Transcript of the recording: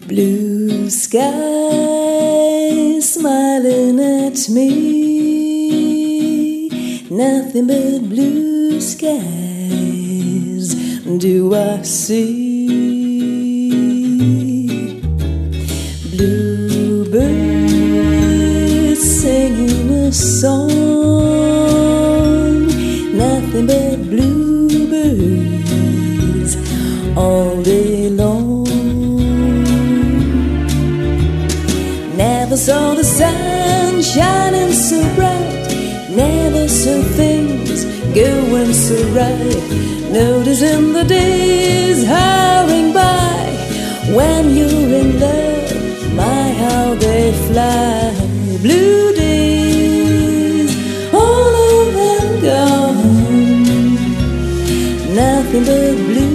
Blue sky smiling at me, nothing but blue skies do I see. Bluebirds singing a song, nothing but bluebirds all day long. Never saw the sun shining so bright, never saw things going so right. Noticing the days hurrying by, when you're in love, my how they fly. Blue days, all of them gone, nothing but blue